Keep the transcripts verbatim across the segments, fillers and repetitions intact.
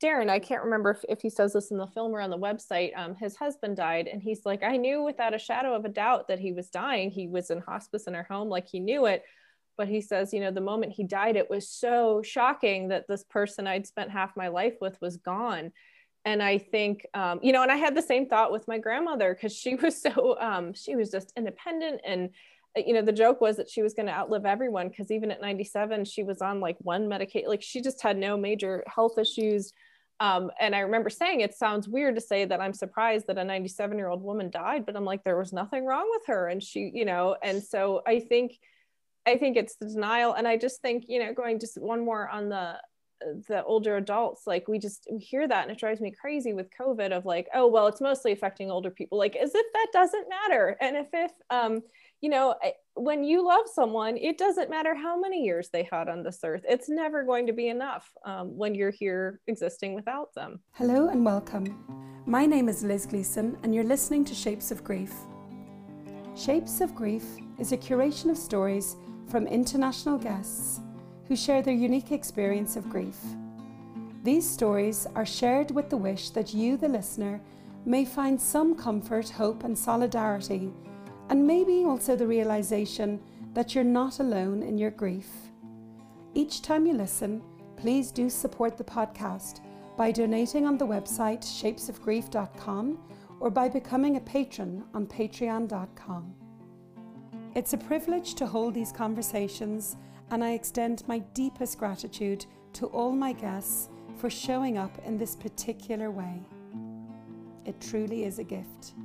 Darren, I can't remember if, if he says this in the film or on the website, um, his husband died. And he's like, I knew without a shadow of a doubt that he was dying. He was in hospice in our home, like he knew it. But he says, you know, the moment he died, it was so shocking that this person I'd spent half my life with was gone. And I think, um, you know, and I had the same thought with my grandmother, because she was so, um, she was just independent. And, you know, the joke was that she was going to outlive everyone, because even at ninety-seven, she was on like one medication, like she just had no major health issues. Um, and I remember saying, it sounds weird to say that I'm surprised that a ninety-seven year old woman died, but I'm like, there was nothing wrong with her. And she, you know, and so I think, I think it's the denial. And I just think, you know, going just one more on the, the older adults, like we just we hear that and it drives me crazy with COVID of like, oh, well, it's mostly affecting older people, like as if that doesn't matter. And if, if, um, you know, when you love someone, it doesn't matter how many years they had on this earth. It's never going to be enough um, when you're here existing without them. Hello and welcome. My name is Liz Gleeson and you're listening to Shapes of Grief. Shapes of Grief is a curation of stories from international guests who share their unique experience of grief. These stories are shared with the wish that you, the listener, may find some comfort, hope and solidarity, and maybe also the realization that you're not alone in your grief. Each time you listen, please do support the podcast by donating on the website shapes of grief dot com or by becoming a patron on patreon dot com. It's a privilege to hold these conversations, and I extend my deepest gratitude to all my guests for showing up in this particular way. It truly is a gift.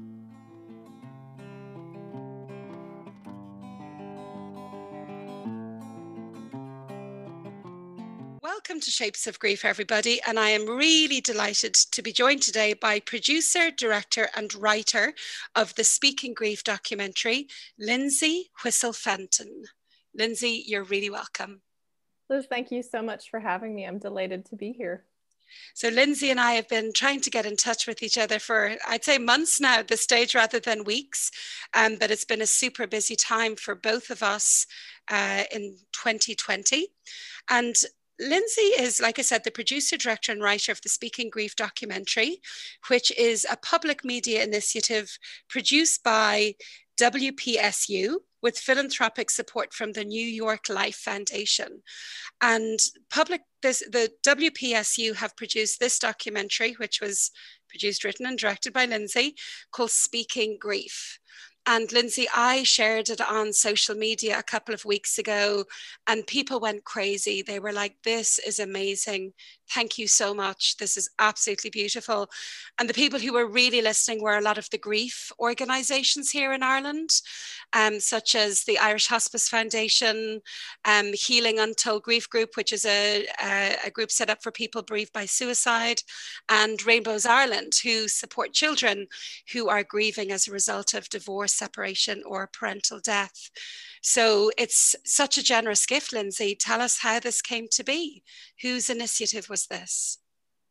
Welcome to Shapes of Grief, everybody, and I am really delighted to be joined today by producer, director and writer of the Speak in Grief documentary, Lindsay Whissell-Fenton. Lindsay, you're really welcome. Liz, thank you so much for having me. I'm delighted to be here. So Lindsay and I have been trying to get in touch with each other for, I'd say, months now at this stage rather than weeks, um, but it's been a super busy time for both of us uh, in twenty twenty. And Lindsay is, like I said, the producer, director and writer of the Speak in Grief documentary, which is a public media initiative produced by W P S U with philanthropic support from the New York Life Foundation. And public, this, the W P S U have produced this documentary, which was produced, written and directed by Lindsay, called Speaking Grief. And Lindsay, I shared it on social media a couple of weeks ago and people went crazy. They were like, this is amazing. Thank you so much. This is absolutely beautiful. And the people who were really listening were a lot of the grief organisations here in Ireland, um, such as the Irish Hospice Foundation, um, Healing Untold Grief Group, which is a, a, a group set up for people bereaved by suicide, and Rainbows Ireland, who support children who are grieving as a result of divorce, separation or parental death. So it's such a generous gift, Lindsay. Tell us how this came to be. Whose initiative was this?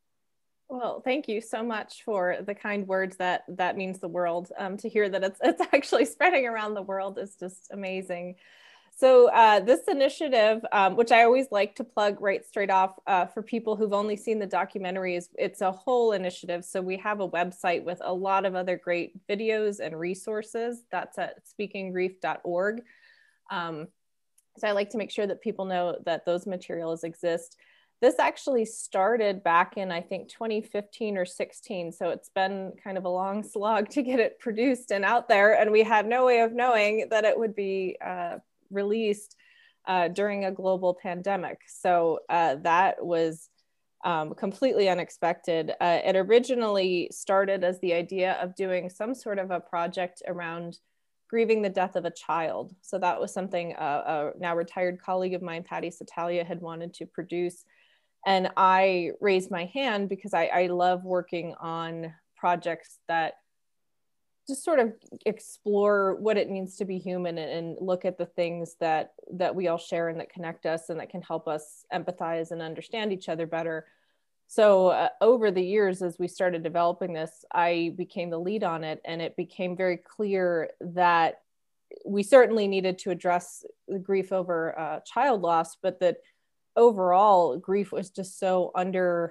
Well, thank you so much for the kind words. That that means the world. Um, to hear that it's it's actually spreading around the world is just amazing. So uh, this initiative, um, which I always like to plug right straight off uh, for people who've only seen the documentary, is it's a whole initiative. So we have a website with a lot of other great videos and resources. That's at speaking grief dot org. Um, so I like to make sure that people know that those materials exist. This actually started back in, I think, twenty fifteen or sixteen. So it's been kind of a long slog to get it produced and out there. And we had no way of knowing that it would be uh, released uh, during a global pandemic. So uh, that was um, completely unexpected. Uh, it originally started as the idea of doing some sort of a project around grieving the death of a child. So that was something uh, a now retired colleague of mine, Patty Satalia, had wanted to produce. And I raised my hand because I, I love working on projects that just sort of explore what it means to be human and, and look at the things that that we all share and that connect us and that can help us empathize and understand each other better. So uh, over the years, as we started developing this, I became the lead on it, and it became very clear that we certainly needed to address the grief over uh, child loss, but that overall grief was just so under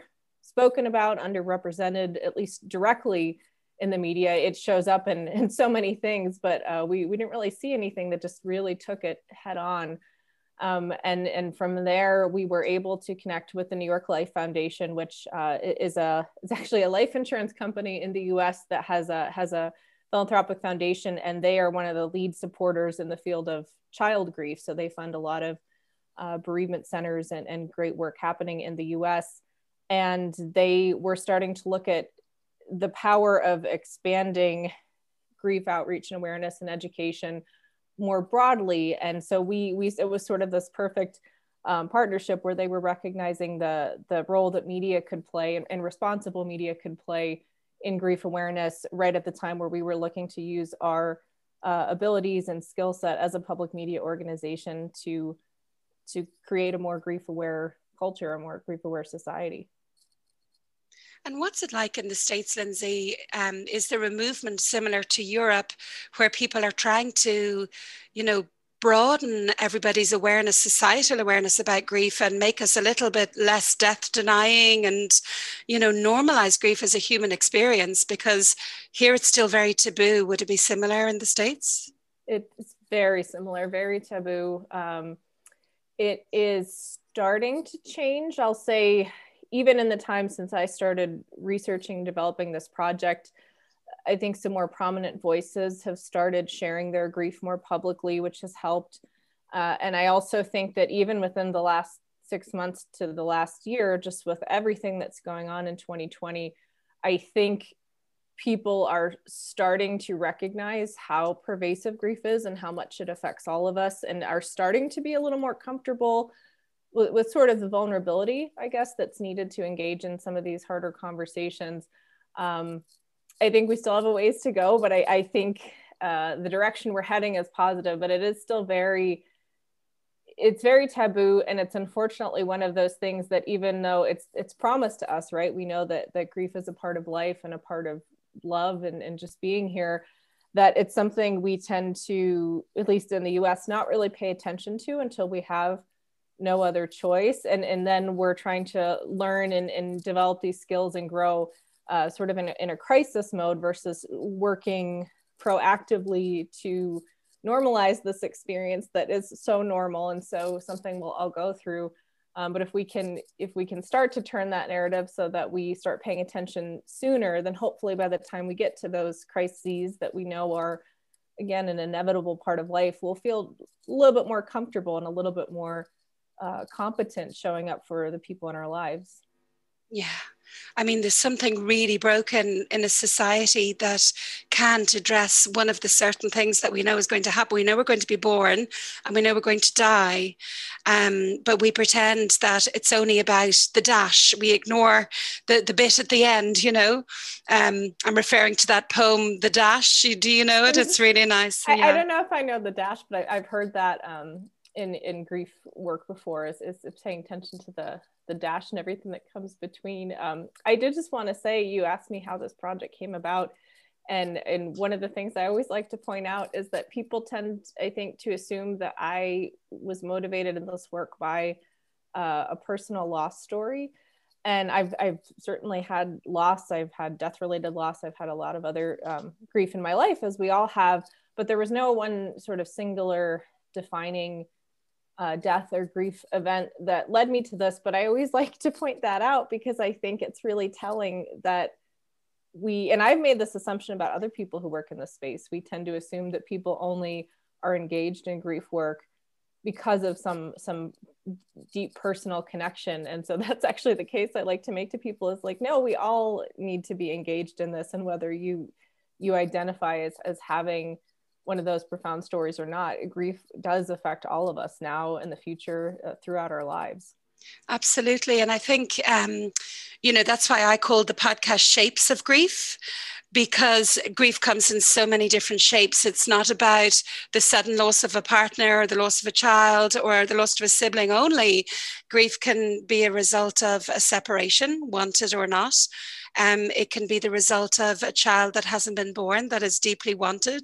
spoken about, underrepresented, at least directly in the media. It shows up in, in so many things, but uh, we, we didn't really see anything that just really took it head on. Um, and, and from there, we were able to connect with the New York Life Foundation, which uh, is a is actually a life insurance company in the U S that has a has a philanthropic foundation, and they are one of the lead supporters in the field of child grief. So they fund a lot of uh, bereavement centers and, and great work happening in the U S. And they were starting to look at the power of expanding grief outreach and awareness and education more broadly. And so we, we it was sort of this perfect um, partnership where they were recognizing the, the role that media could play and, and responsible media could play in grief awareness right at the time where we were looking to use our uh, abilities and skill set as a public media organization to, to create a more grief aware culture, a more grief aware society. And what's it like in the States, Lindsay? Um, is there a movement similar to Europe where people are trying to, you know, broaden everybody's awareness, societal awareness about grief, and make us a little bit less death denying and, you know, normalize grief as a human experience? Because here it's still very taboo. Would it be similar in the States? It's very similar, very taboo. Um, it is starting to change. I'll say, even in the time since I started researching, developing this project, I think some more prominent voices have started sharing their grief more publicly, which has helped. Uh, and I also think that even within the last six months to the last year, just with everything that's going on in twenty twenty, I think people are starting to recognize how pervasive grief is and how much it affects all of us, and are starting to be a little more comfortable with, with sort of the vulnerability, I guess, that's needed to engage in some of these harder conversations. Um, I think we still have a ways to go, but I, I think uh, the direction we're heading is positive, but it is still very, it's very taboo. And it's unfortunately one of those things that even though it's it's promised to us, right? We know that, that grief is a part of life and a part of love and, and just being here, that it's something we tend to, at least in the U S, not really pay attention to until we have no other choice. And, and then we're trying to learn and, and develop these skills and grow Uh, sort of in a, in a crisis mode versus working proactively to normalize this experience that is so normal and so something we'll all go through. Um, but if we can, if we can start to turn that narrative so that we start paying attention sooner, then hopefully by the time we get to those crises that we know are, again, an inevitable part of life, we'll feel a little bit more comfortable and a little bit more uh, competent showing up for the people in our lives. Yeah. I mean, there's something really broken in a society that can't address one of the certain things that we know is going to happen. We know we're going to be born and we know we're going to die, um, but we pretend that it's only about the dash. We ignore the, the bit at the end, you know. Um, I'm referring to that poem, The Dash. Do you know it? It's really nice. I, yeah. I don't know if I know The Dash, but I, I've heard that um, in, in grief work before, is, is paying attention to the the dash and everything that comes between. Um, I did just want to say, you asked me how this project came about. And, and one of the things I always like to point out is that people tend, I think, to assume that I was motivated in this work by uh, a personal loss story. And I've, I've certainly had loss. I've had death-related loss. I've had a lot of other um, grief in my life, as we all have, but there was no one sort of singular defining Uh, death or grief event that led me to this. But I always like to point that out because I think it's really telling that we, and I've made this assumption about other people who work in this space, we tend to assume that people only are engaged in grief work because of some some deep personal connection. And so that's actually the case I like to make to people, is like, no, we all need to be engaged in this. And whether you you identify as, as having one of those profound stories or not, grief does affect all of us now and the future, uh, throughout our lives. Absolutely. And I think, um, you know, that's why I called the podcast Shapes of Grief, because grief comes in so many different shapes. It's not about the sudden loss of a partner or the loss of a child or the loss of a sibling only. Grief can be a result of a separation, wanted or not. Um, it can be the result of a child that hasn't been born that is deeply wanted.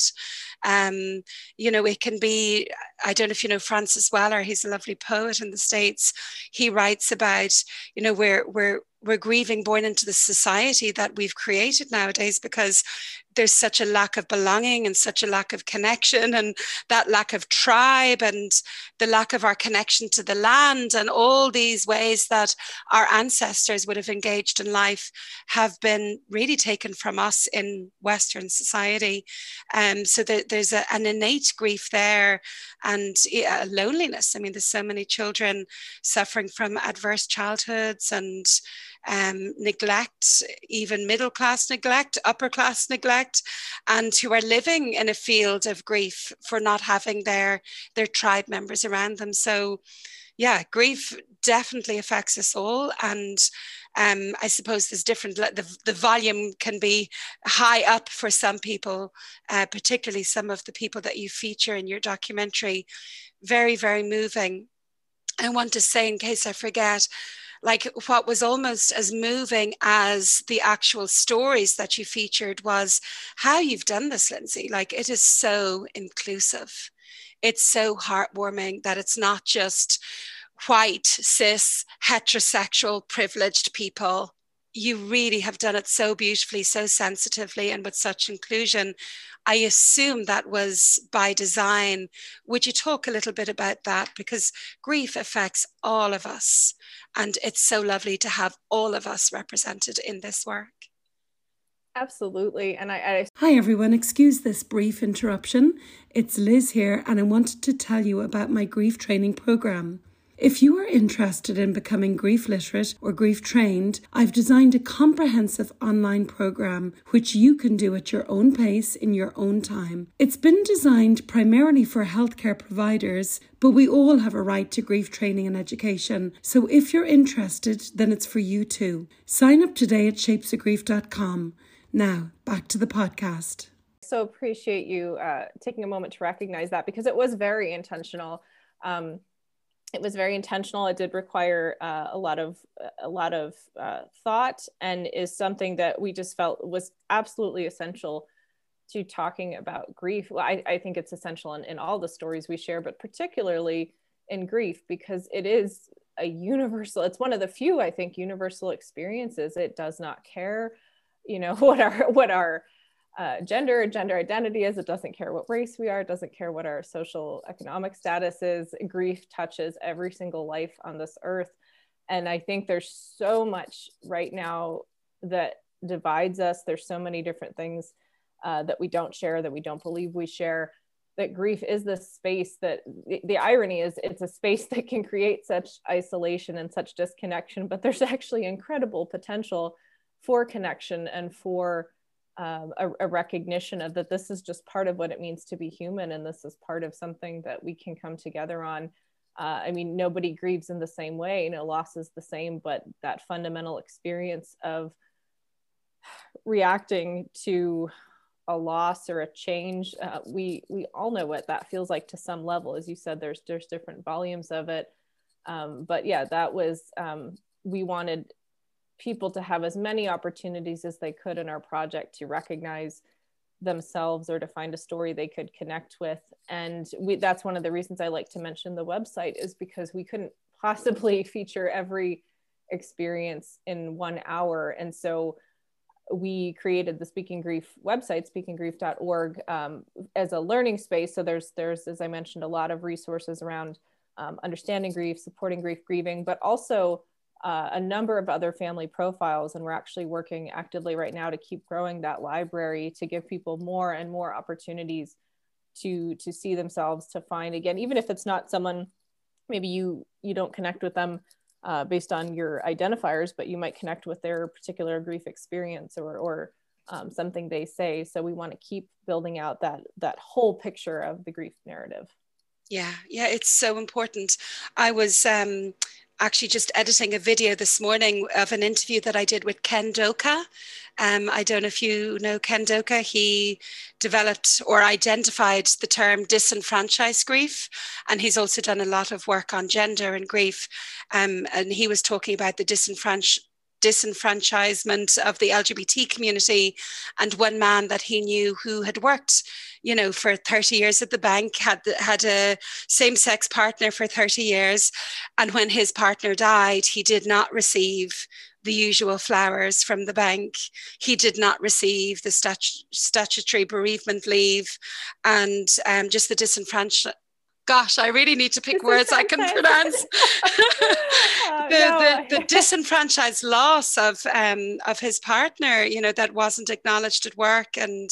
Um, you know, it can be, I don't know if you know Francis Weller, he's a lovely poet in the States. He writes about, you know, we're, we're, we're grieving born into the society that we've created nowadays because there's such a lack of belonging and such a lack of connection, and that lack of tribe and the lack of our connection to the land, and all these ways that our ancestors would have engaged in life have been really taken from us in Western society. Um, so there, there's a, an innate grief there, and yeah, loneliness. I mean, there's so many children suffering from adverse childhoods and Um, neglect, even middle class neglect, upper class neglect, and who are living in a field of grief for not having their, their tribe members around them. So yeah, grief definitely affects us all. And um, I suppose there's different, the, the volume can be high up for some people, uh, particularly some of the people that you feature in your documentary. Very, very moving. I want to say, in case I forget, like what was almost as moving as the actual stories that you featured was how you've done this, Lindsay. Like, it is so inclusive. It's so heartwarming that it's not just white, cis, heterosexual, privileged people. You really have done it so beautifully, so sensitively, and with such inclusion. I assume that was by design. Would you talk a little bit about that? Because grief affects all of us, and it's so lovely to have all of us represented in this work. Absolutely. And I, I... Hi everyone, excuse this brief interruption. It's Liz here, and I wanted to tell you about my grief training program. If you are interested in becoming grief literate or grief trained, I've designed a comprehensive online program which you can do at your own pace in your own time. It's been designed primarily for healthcare providers, but we all have a right to grief training and education. So if you're interested, then it's for you too. Sign up today at shapes of grief dot com. Now, back to the podcast. So appreciate you uh, taking a moment to recognize that, because it was very intentional. Um, It was very intentional. It did require uh, a lot of a lot of uh, thought, and is something that we just felt was absolutely essential to talking about grief. Well, I, I think it's essential in, in all the stories we share, but particularly in grief, because it is a universal, it's one of the few, I think, universal experiences. It does not care, you know, what our what our Uh, gender, gender identity is. It doesn't care what race we are. It doesn't care what our social economic status is. Grief touches every single life on this earth. And I think there's so much right now that divides us. There's so many different things uh, that we don't share, that we don't believe we share, that grief is the space that, the, the irony is it's a space that can create such isolation and such disconnection, but there's actually incredible potential for connection and for Um, a, a recognition of that this is just part of what it means to be human, and this is part of something that we can come together on. Uh, I mean, nobody grieves in the same way, you know, loss is the same, but that fundamental experience of reacting to a loss or a change, uh, we we all know what that feels like to some level. As you said, there's there's different volumes of it, um, but yeah, that was um, we wanted people to have as many opportunities as they could in our project to recognize themselves or to find a story they could connect with. And we, that's one of the reasons I like to mention the website, is because we couldn't possibly feature every experience in one hour. And so we created the Speaking Grief website, speaking grief dot org, um, as a learning space. So there's, there's, as I mentioned, a lot of resources around um, understanding grief, supporting grief grieving, but also Uh, a number of other family profiles. And we're actually working actively right now to keep growing that library, to give people more and more opportunities to, to see themselves, to find, again, even if it's not someone, maybe you, you don't connect with them uh, based on your identifiers, but you might connect with their particular grief experience or, or um, something they say. So we want to keep building out that, that whole picture of the grief narrative. Yeah, yeah, it's so important. I was um, actually just editing a video this morning of an interview that I did with Ken Doka. Um, I don't know if you know Ken Doka. He developed or identified the term disenfranchised grief, and he's also done a lot of work on gender and grief. Um, and he was talking about the disenfranchised disenfranchisement of the L G B T community, and one man that he knew who had worked, you know, for thirty years at the bank, had had a same-sex partner for thirty years, and when his partner died, he did not receive the usual flowers from the bank. He did not receive the statu- statutory bereavement leave, and um, just the disenfranchisement. Gosh, I really need to pick words I can pronounce. uh, the, no. the, the disenfranchised loss of um, of his partner, you know, that wasn't acknowledged at work. And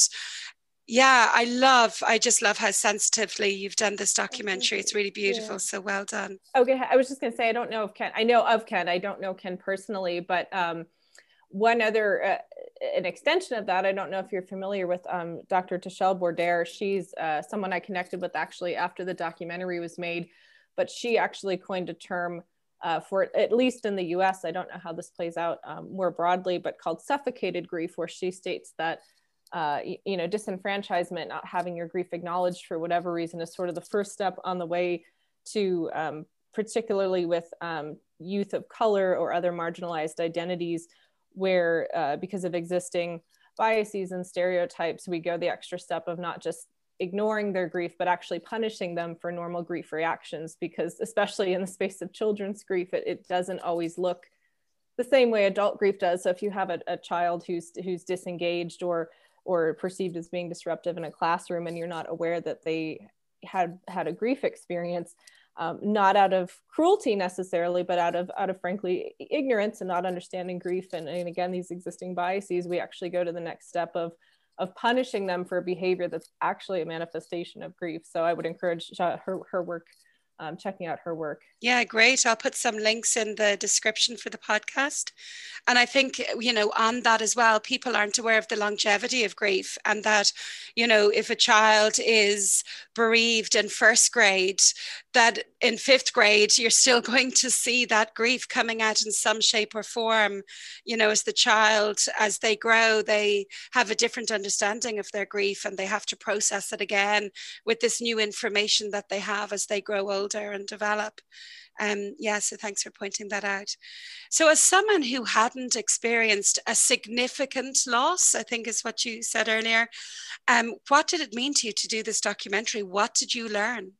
yeah, I love, I just love how sensitively you've done this documentary. It's really beautiful. Yeah. So well done. Okay, I was just going to say, I don't know if Ken, I know of Ken, I don't know Ken personally, but um, one other, uh, an extension of that, I don't know if you're familiar with um, Doctor Tashelle Bourdaire. She's uh, someone I connected with actually after the documentary was made, but she actually coined a term uh, for it, at least in the U S. I don't know how this plays out um, more broadly, but called suffocated grief, where she states that, uh, you, you know, disenfranchisement, not having your grief acknowledged for whatever reason, is sort of the first step on the way to, um, particularly with um, youth of color or other marginalized identities, where uh, because of existing biases and stereotypes, we go the extra step of not just ignoring their grief, but actually punishing them for normal grief reactions, because especially in the space of children's grief, it, it doesn't always look the same way adult grief does. So if you have a, a child who's who's disengaged or or perceived as being disruptive in a classroom, and you're not aware that they had had a grief experience, Um, not out of cruelty necessarily, but out of, out of frankly, ignorance and not understanding grief. And, and again, these existing biases, we actually go to the next step of, of punishing them for a behavior that's actually a manifestation of grief. So I would encourage her, her work, um, checking out her work. Yeah, great. I'll put some links in the description for the podcast. And I think, you know, on that as well, people aren't aware of the longevity of grief, and that, you know, if a child is bereaved in first grade, that in fifth grade, you're still going to see that grief coming out in some shape or form. You know, as the child, as they grow, they have a different understanding of their grief, and they have to process it again with this new information that they have as they grow older and develop. Um, yeah, so thanks for pointing that out. So as someone who hadn't experienced a significant loss, I think is what you said earlier, um, what did it mean to you to do this documentary? What did you learn?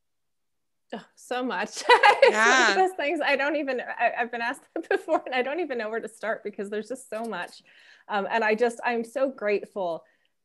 Oh, so much. Yeah. Some of those things I don't even, I, I've been asked that before, and I don't even know where to start, because there's just so much. Um, and I just, I'm so grateful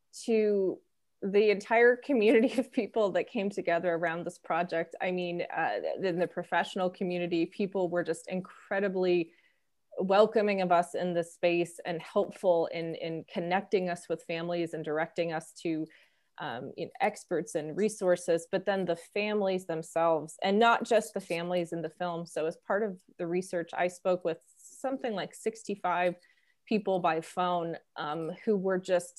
to the entire community of people that came together around this project. I mean, uh, in the professional community, people were just incredibly welcoming of us in this space and helpful in, in connecting us with families and directing us to um, you know, experts and resources, but then the families themselves, and not just the families in the film. So as part of the research, I spoke with something like sixty-five people by phone um, who were just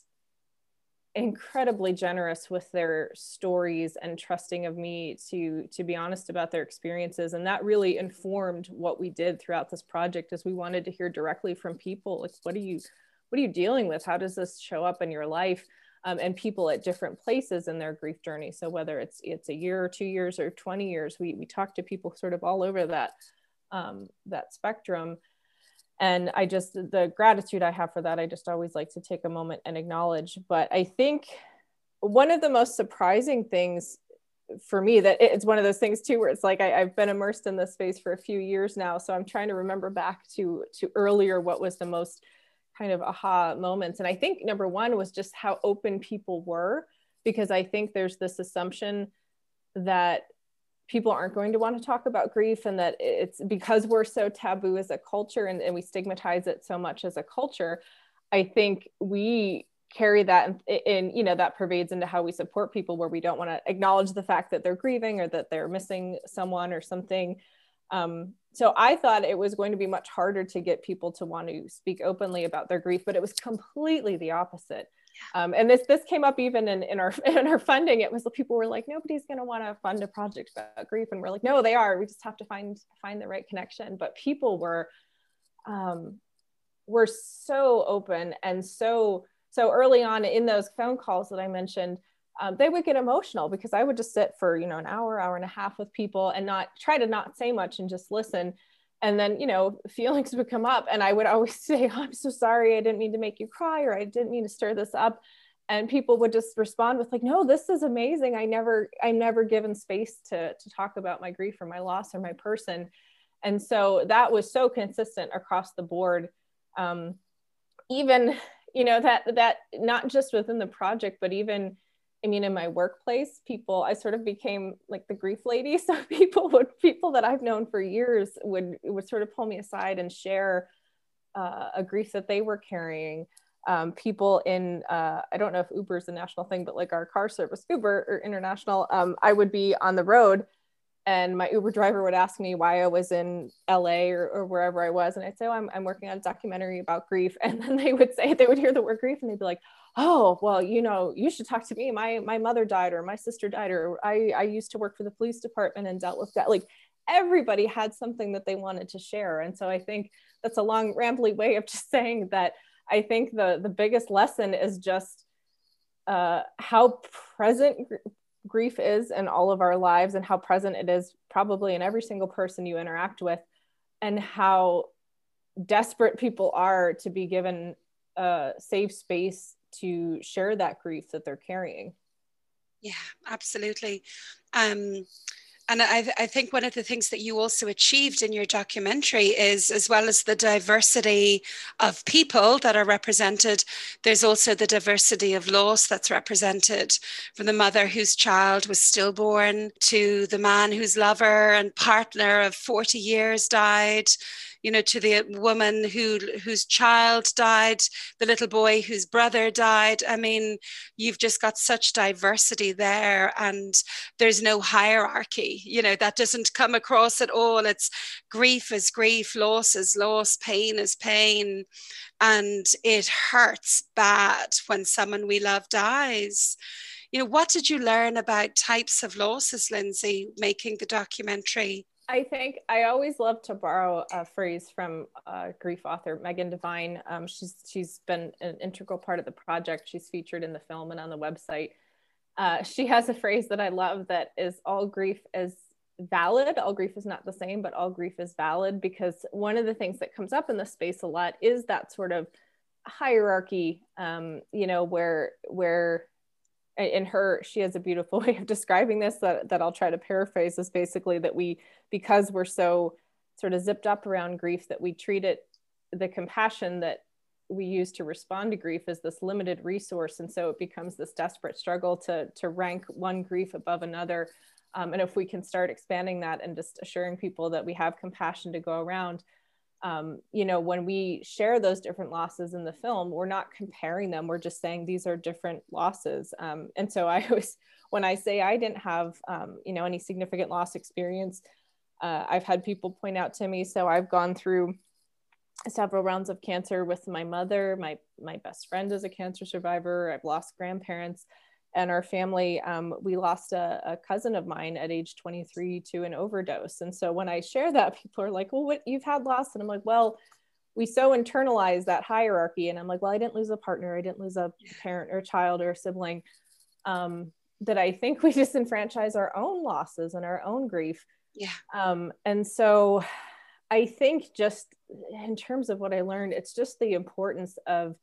incredibly generous with their stories and trusting of me to to be honest about their experiences. And that really informed what we did throughout this project, as we wanted to hear directly from people, like, what are you what are you dealing with? How does this show up in your life? Um, and people at different places in their grief journey. So whether it's it's a year or two years or twenty years, we we talk to people sort of all over that um, that spectrum. And I just, the gratitude I have for that, I just always like to take a moment and acknowledge. But I think one of the most surprising things for me, that it's one of those things too, where it's like, I, I've been immersed in this space for a few years now. So I'm trying to remember back to, to earlier, what was the most kind of aha moments. And I think number one was just how open people were, because I think there's this assumption that people aren't going to want to talk about grief, and that it's because we're so taboo as a culture, and, and we stigmatize it so much as a culture. I think we carry that in, in, you know, that pervades into how we support people, where we don't want to acknowledge the fact that they're grieving or that they're missing someone or something. Um, so I thought it was going to be much harder to get people to want to speak openly about their grief, but it was completely the opposite. Um, and this this came up even in, in our in our funding. It was, people were like, nobody's going to want to fund a project about grief, and we're like, no, they are. We just have to find find the right connection. But people were um, were so open, and so so early on in those phone calls that I mentioned, um, they would get emotional, because I would just sit for, you know, an hour, hour and a half with people and not try to not say much and just listen. And then, you know, feelings would come up and I would always say, oh, I'm so sorry. I didn't mean to make you cry, or I didn't mean to stir this up. And people would just respond with like, no, this is amazing. I never, I never given space to, to talk about my grief or my loss or my person. And so that was so consistent across the board. Um, even, you know, that, that not just within the project, but even, I mean, in my workplace, people, I sort of became like the grief lady. So people would, people that I've known for years would, would sort of pull me aside and share uh, a grief that they were carrying. Um, people in, uh, I don't know if Uber is a national thing, but like our car service, Uber or International, um, I would be on the road and my Uber driver would ask me why I was in L A or, or wherever I was. And I'd say, oh, I'm, I'm working on a documentary about grief. And then they would say, they would hear the word grief and they'd be like, oh, well, you know, you should talk to me. My, my mother died, or my sister died, or I, I used to work for the police department and dealt with that. Like everybody had something that they wanted to share. And so I think that's a long rambly way of just saying that I think the, the biggest lesson is just uh, how present gr- grief is in all of our lives, and how present it is probably in every single person you interact with, and how desperate people are to be given a safe space to share that grief that they're carrying. Yeah, absolutely. Um, And I, I think one of the things that you also achieved in your documentary is, as well as the diversity of people that are represented, there's also the diversity of loss that's represented, from the mother whose child was stillborn to the man whose lover and partner of forty years died, you know, to the woman who whose child died, the little boy whose brother died. I mean, you've just got such diversity there, and there's no hierarchy, you know, that doesn't come across at all. It's grief is grief, loss is loss, pain is pain, and it hurts bad when someone we love dies. You know, what did you learn about types of losses, Lindsay, making the documentary? I think I always love to borrow a phrase from a grief author, Megan Devine. Um, she's she's been an integral part of the project. She's featured in the film and on the website. Uh, she has a phrase that I love that is, all grief is valid. All grief is not the same, but all grief is valid, because one of the things that comes up in the space a lot is that sort of hierarchy, um, you know, where where in her, she has a beautiful way of describing this that, that I'll try to paraphrase, is basically that we, because we're so sort of zipped up around grief, that we treat it, the compassion that we use to respond to grief as this limited resource. And so it becomes this desperate struggle to, to rank one grief above another. Um, and if we can start expanding that and just assuring people that we have compassion to go around, um, you know, when we share those different losses in the film, we're not comparing them. We're just saying these are different losses. Um, and so I always, when I say I didn't have, um, you know, any significant loss experience, uh, I've had people point out to me, so I've gone through several rounds of cancer with my mother. My, my best friend is a cancer survivor. I've lost grandparents. And our family, um, we lost a, a cousin of mine at age twenty-three to an overdose. And so when I share that, people are like, well, what, you've had loss? And I'm like, well, we so internalize that hierarchy. And I'm like, well, I didn't lose a partner. I didn't lose a parent or a child or a sibling, um, that I think we disenfranchise our own losses and our own grief. Yeah. Um, and so I think, just in terms of what I learned, it's just the importance of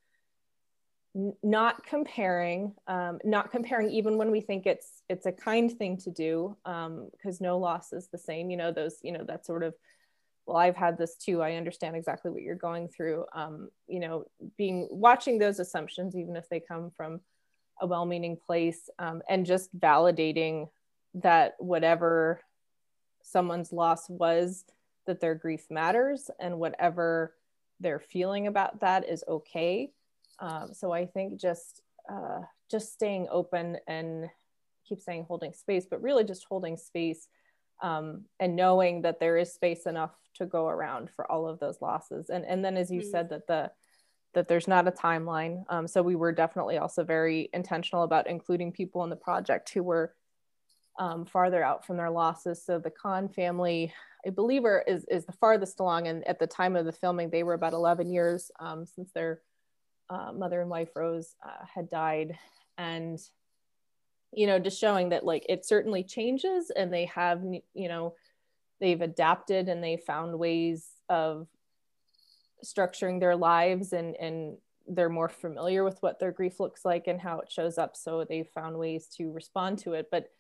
not comparing, um, not comparing even when we think it's it's a kind thing to do, um, because no loss is the same. You know, those, you know, that sort of, well, I've had this too. I understand exactly what you're going through. Um, you know, being watching those assumptions, even if they come from a well-meaning place, um, and just validating that whatever someone's loss was, that their grief matters, and whatever they're feeling about that is okay. Um, so I think just uh, just staying open, and keep saying holding space, but really just holding space, um, and knowing that there is space enough to go around for all of those losses. And and then, as you mm-hmm. said, that the that there's not a timeline. Um, so we were definitely also very intentional about including people in the project who were um, farther out from their losses. So the Khan family, I believe, are, is is the farthest along, and at the time of the filming, they were about eleven years um, since their Uh, mother and wife Rose uh, had died. And, you know, just showing that, like, it certainly changes, and they have, you know, they've adapted and they found ways of structuring their lives, and, and they're more familiar with what their grief looks like and how it shows up. So they've found ways to respond to it. But,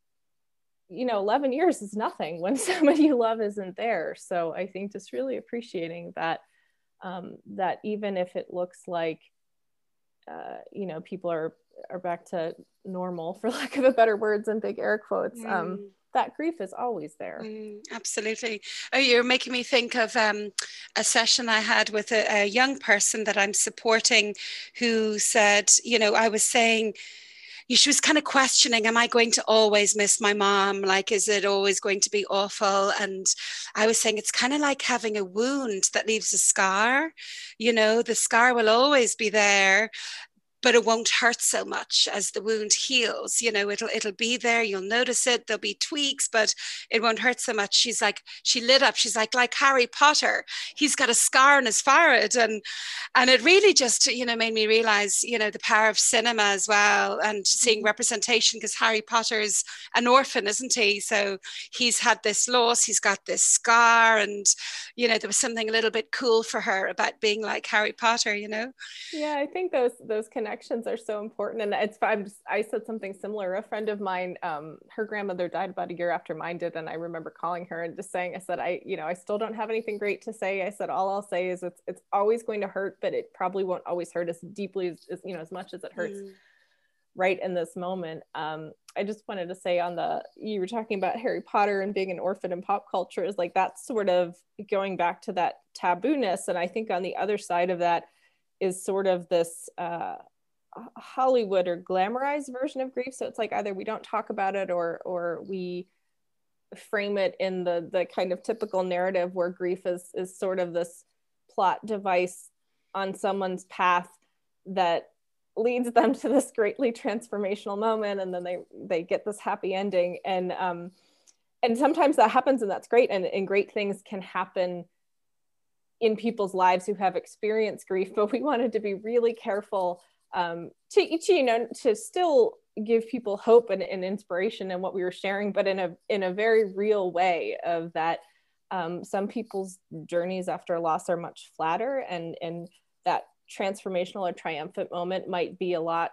you know, eleven years is nothing when somebody you love isn't there. So I think just really appreciating that, um, that even if it looks like, uh, you know, people are, are back to normal, for lack of a better words and big air quotes, mm. um, that grief is always there. Mm, absolutely. Oh, you're making me think of um, a session I had with a, a young person that I'm supporting who said, you know, I was saying, she was kind of questioning, am I going to always miss my mom? Like, is it always going to be awful? And I was saying, it's kind of like having a wound that leaves a scar. You know, the scar will always be there, but it won't hurt so much as the wound heals. You know, it'll it'll be there. You'll notice it. There'll be tweaks, but it won't hurt so much. She's like, she lit up. She's like, like Harry Potter. He's got a scar on his forehead, and and it really just, you know, made me realize, you know, the power of cinema as well, and seeing representation, because Harry Potter's an orphan, isn't he? So he's had this loss. He's got this scar, and you know, there was something a little bit cool for her about being like Harry Potter. You know. Yeah, I think those those connections are so important. And it's, I'm just, I said something similar. A friend of mine, um, her grandmother died about a year after mine did. And I remember calling her and just saying, I said, I, you know, I still don't have anything great to say. I said, all I'll say is it's, it's always going to hurt, but it probably won't always hurt as deeply as, as you know, as much as it hurts mm. right in this moment. Um, I just wanted to say on the, you were talking about Harry Potter and being an orphan in pop culture, is like, that's sort of going back to that tabooness. And I think on the other side of that is sort of this, uh, Hollywood or glamorized version of grief. So it's like either we don't talk about it, or or we frame it in the the kind of typical narrative where grief is is sort of this plot device on someone's path that leads them to this greatly transformational moment, and then they they get this happy ending. And um and sometimes that happens, and that's great, and, and great things can happen in people's lives who have experienced grief. But we wanted to be really careful um, to, to, you know, to still give people hope and, and inspiration in what we were sharing, but in a, in a very real way of that. Um, some people's journeys after loss are much flatter, and, and that transformational or triumphant moment might be a lot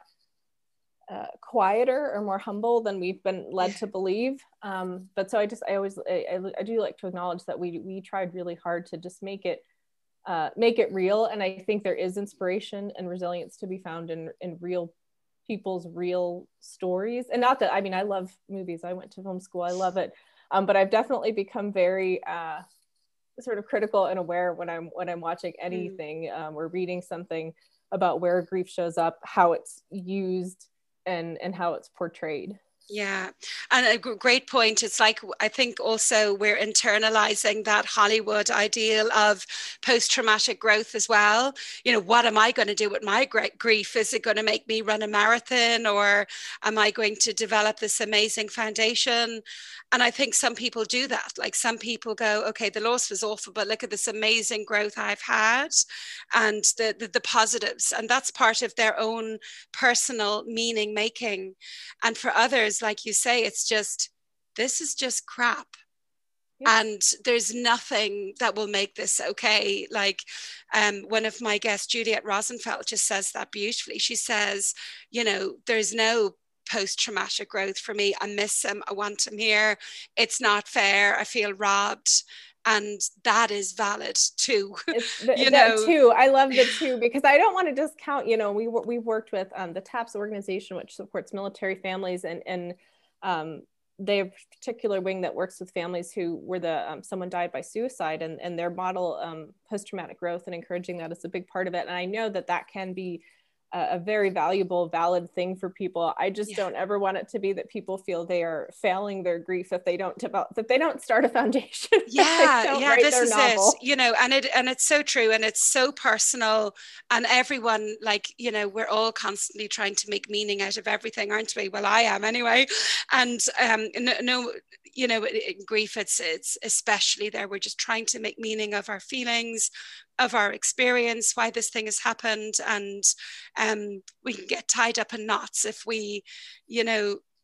uh, quieter or more humble than we've been led to believe. Um, but so I just, I always, I, I do like to acknowledge that we, we tried really hard to just make it Uh, make it real. And I think there is inspiration and resilience to be found in, in real people's real stories. And not that, I mean, I love movies. I went to film school. I love it. Um, but I've definitely become very uh, sort of critical and aware when I'm, when I'm watching anything mm. um, or reading something about where grief shows up, how it's used, and, and how it's portrayed. Yeah, and a great point. It's like, I think also we're internalizing that Hollywood ideal of post-traumatic growth as well. You know, what am I going to do with my grief? Is it going to make me run a marathon, or am I going to develop this amazing foundation? And I think some people do that. Like, some people go, okay, the loss was awful, but look at this amazing growth I've had, and the, the, the positives. And that's part of their own personal meaning making. And for others, like you say, it's just, this is just crap. Yeah. And there's nothing that will make this okay. Like um, one of my guests, Juliet Rosenfeld, just says that beautifully. She says, you know, there's no post-traumatic growth for me. I miss him. I want him here. It's not fair. I feel robbed. And that is valid too. The, you know, too. I love the two, because I don't want to discount, you know, we, we've worked with um, the TAPS organization, which supports military families, and, and um, they have a particular wing that works with families who were the, um, someone died by suicide, and, and their model um, post-traumatic growth, and encouraging that is a big part of it. And I know that that can be a very valuable, valid thing for people. I just yeah. don't ever want it to be that people feel they are failing their grief if they don't develop, if they don't start a foundation. Yeah, yeah, this is novel. It, you know, and it and it's so true, and it's so personal, and everyone, like, you know, we're all constantly trying to make meaning out of everything, aren't we? Well, I am anyway. And um, no, no you know, in grief, it's it's especially there. We're just trying to make meaning of our feelings, of our experience, why this thing has happened. And um, we can get tied up in knots if we, you know,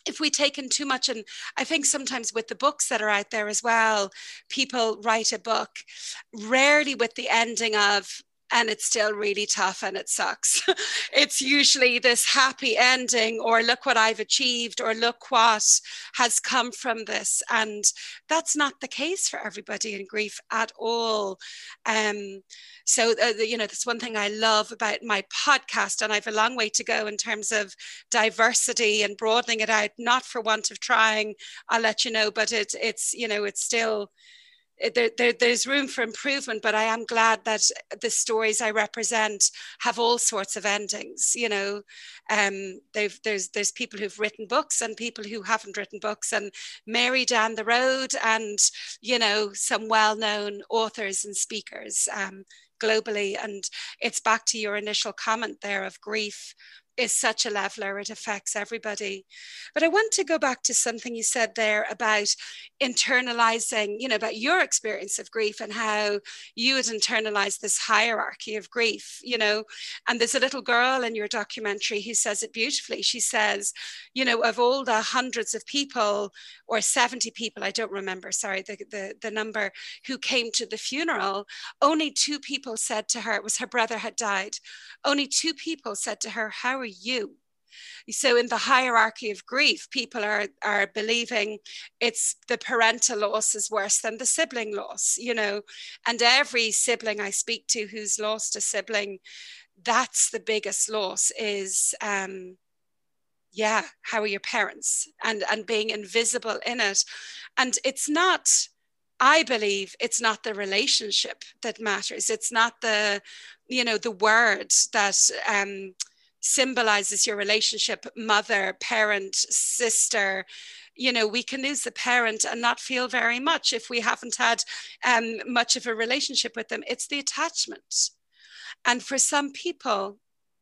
if we take in too much, and I think sometimes with the books that are out there as well, people write a book rarely with the ending of, and it's still really tough and it sucks. It's usually this happy ending, or look what I've achieved, or look what has come from this. And that's not the case for everybody in grief at all. Um, so, uh, you know, that's one thing I love about my podcast, and I have a long way to go in terms of diversity and broadening it out, not for want of trying, I'll let you know, but it, it's, you know, it's still, There, there, there's room for improvement, but I am glad that the stories I represent have all sorts of endings. You know, um, they've, there's there's people who've written books and people who haven't written books, and Mary down the road, and you know, some well-known authors and speakers um, globally. And it's back to your initial comment there of grief is such a leveler, it affects everybody. But I want to go back to something you said there about internalizing, you know, about your experience of grief and how you had internalized this hierarchy of grief, you know. And there's a little girl in your documentary who says it beautifully. She says, you know, of all the hundreds of people, or seventy people, I don't remember, sorry, the, the, the number, who came to the funeral, only two people said to her, it was her brother had died, only two people said to her, how are you? So in the hierarchy of grief, people are, are believing it's the parental loss is worse than the sibling loss, you know, and every sibling I speak to who's lost a sibling, that's the biggest loss is, um, yeah, how are your parents, and, and being invisible in it. And it's not, I believe it's not the relationship that matters. It's not the, you know, the word that, um, symbolizes your relationship, mother, parent, sister. You know, we can lose the parent and not feel very much if we haven't had um, much of a relationship with them. It's the attachment. And for some people,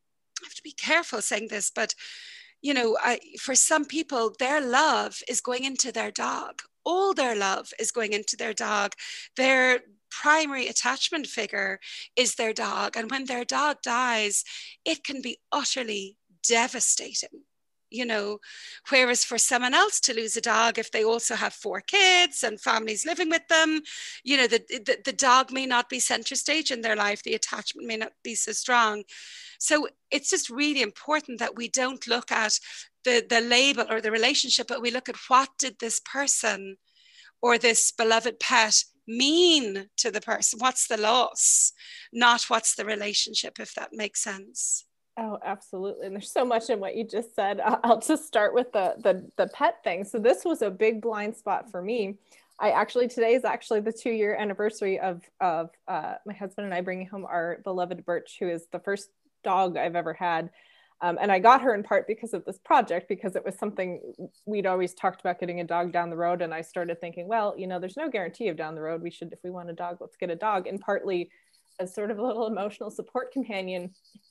I have to be careful saying this, but, you know, I, for some people, their love is going into their dog. All their love is going into their dog. Their primary attachment figure is their dog. And when their dog dies, it can be utterly devastating, you know, whereas for someone else to lose a dog, if they also have four kids and families living with them, you know, the, the, the dog may not be center stage in their life, the attachment may not be so strong. So it's just really important that we don't look at the, the label or the relationship, but we look at what did this person or this beloved pet mean to the person? What's the loss? Not what's the relationship, if that makes sense. Oh, absolutely. And there's so much in what you just said. I'll just start with the, the, the pet thing. So this was a big blind spot for me. I actually, today is actually the two year anniversary of, of uh, my husband and I bringing home our beloved Birch, who is the first dog I've ever had. Um, and I got her in part because of this project, because it was something we'd always talked about, getting a dog down the road. And I started thinking, well, you know, there's no guarantee of down the road. We should, if we want a dog, let's get a dog. And partly as sort of a little emotional support companion.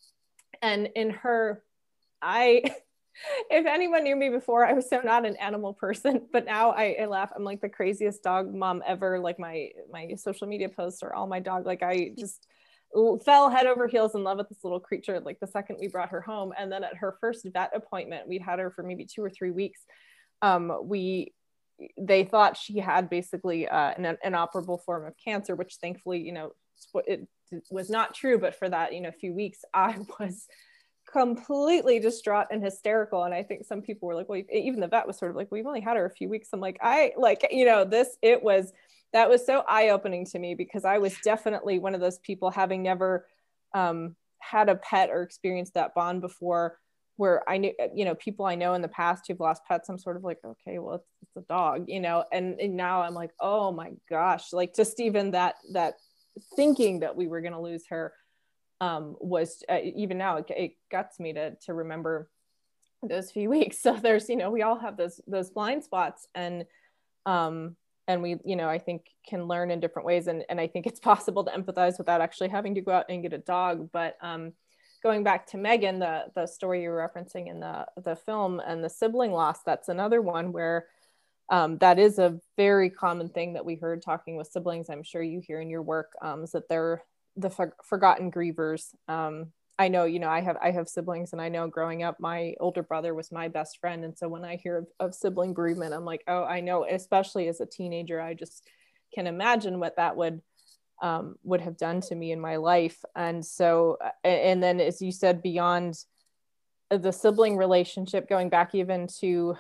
And in her, I, if anyone knew me before, I was so not an animal person, but now I, I laugh. I'm like the craziest dog mom ever. Like my, my social media posts are all my dog. Like I just fell head over heels in love with this little creature like the second we brought her home. And then at her first vet appointment, we'd had her for maybe two or three weeks. Um, we, they thought she had basically uh, an inoperable form of cancer, which thankfully, you know, it was not true. But for that, you know, few weeks, I was completely distraught and hysterical. And I think some people were like, well, even the vet was sort of like, we've only had her a few weeks. I'm like, I like, you know, this, it was, that was so eye-opening to me, because I was definitely one of those people, having never um, had a pet or experienced that bond before, where I knew, you know, people I know in the past who've lost pets, I'm sort of like, okay, well, it's, it's a dog, you know, and, and now I'm like, oh my gosh, like just even that, that thinking that we were going to lose her um, was uh, even now, it, it guts me to, to remember those few weeks. So there's, you know, we all have those, those blind spots, and um, and we, you know, I think can learn in different ways. And, and I think it's possible to empathize without actually having to go out and get a dog. But um, going back to Megan, the, the story you were referencing in the, the film, and the sibling loss, that's another one where um, that is a very common thing that we heard talking with siblings. I'm sure you hear in your work um, is that they're the for- forgotten grievers. Um, I know, you know, I have, I have siblings, and I know growing up, my older brother was my best friend. And so when I hear of, of sibling bereavement, I'm like, oh, I know, especially as a teenager, I just can imagine what that would, um, would have done to me in my life. And so, and then as you said, beyond the sibling relationship, going back even to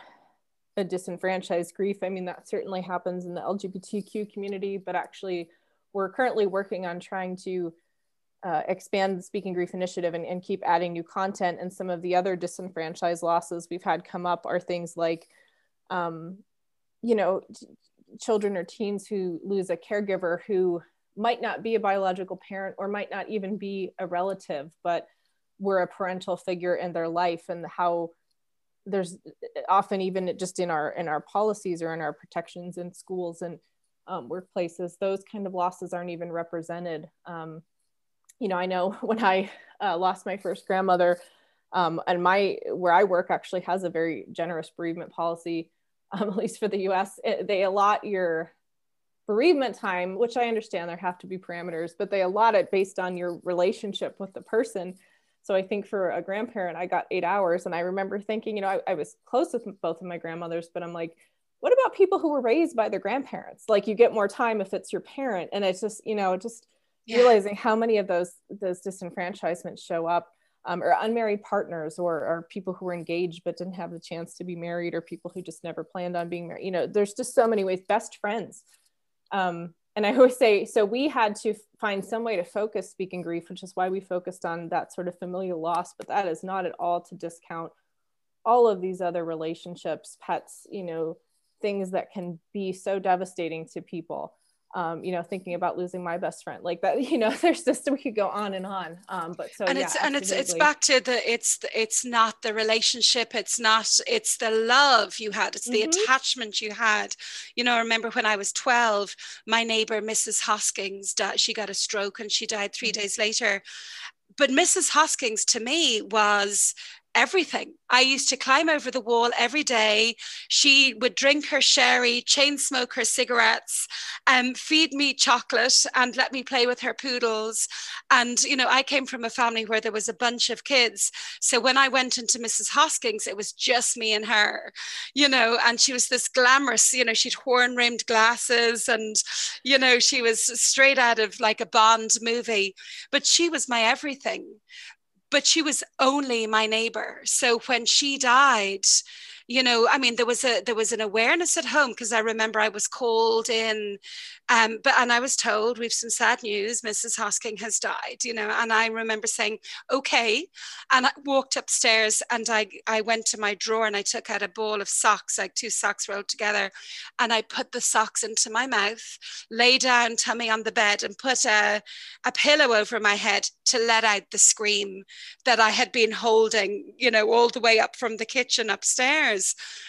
a disenfranchised grief, I mean, that certainly happens in the L G B T Q community, but actually we're currently working on trying to uh, expand the Speaking Grief Initiative and, and keep adding new content. And some of the other disenfranchised losses we've had come up are things like, um, you know, t- children or teens who lose a caregiver who might not be a biological parent or might not even be a relative, but were a parental figure in their life, and how there's often, even just in our in our policies or in our protections in schools and um, workplaces, those kind of losses aren't even represented. Um, you know, I know when I uh, lost my first grandmother, um, and my where I work actually has a very generous bereavement policy, um, at least for the U S. It, they allot your bereavement time, which I understand there have to be parameters, but they allot it based on your relationship with the person. So I think for a grandparent, I got eight hours. And I remember thinking, you know, I, I was close with both of my grandmothers, but I'm like, what about people who were raised by their grandparents? Like, you get more time if it's your parent. And it's just, you know, just yeah. realizing how many of those, those disenfranchisements show up, um, or unmarried partners, or, or people who were engaged but didn't have the chance to be married, or people who just never planned on being married. You know, there's just so many ways. Best friends. Um, And I always say, so we had to find some way to focus Speaking Grief, which is why we focused on that sort of familial loss, but that is not at all to discount all of these other relationships, pets, you know, things that can be so devastating to people. Um, you know, thinking about losing my best friend, like that, you know, there's just, we could go on and on. Um, but so, and yeah, it's, absolutely. and it's, it's back to the, it's, it's not the relationship. It's not, it's the love you had. It's the mm-hmm. attachment you had. You know, I remember when I was twelve, my neighbor, Missus Hoskins, she got a stroke and she died three mm-hmm. days later. But Missus Hoskins to me was everything. I used to climb over the wall every day. She would drink her sherry, chain smoke her cigarettes, um, feed me chocolate and let me play with her poodles. And, you know, I came from a family where there was a bunch of kids. So when I went into Missus Hoskins, it was just me and her, you know, and she was this glamorous, you know, she'd horn-rimmed glasses and, you know, she was straight out of like a Bond movie, but she was my everything. But she was only my neighbor. So when she died, you know, I mean, there was a there was an awareness at home, because I remember I was called in, um, but and I was told, we've some sad news, Missus Hosking has died, you know, and I remember saying, okay, and I walked upstairs and I I went to my drawer and I took out a ball of socks, like two socks rolled together, and I put the socks into my mouth, lay down tummy on the bed, and put a a pillow over my head to let out the scream that I had been holding, you know, all the way up from the kitchen upstairs.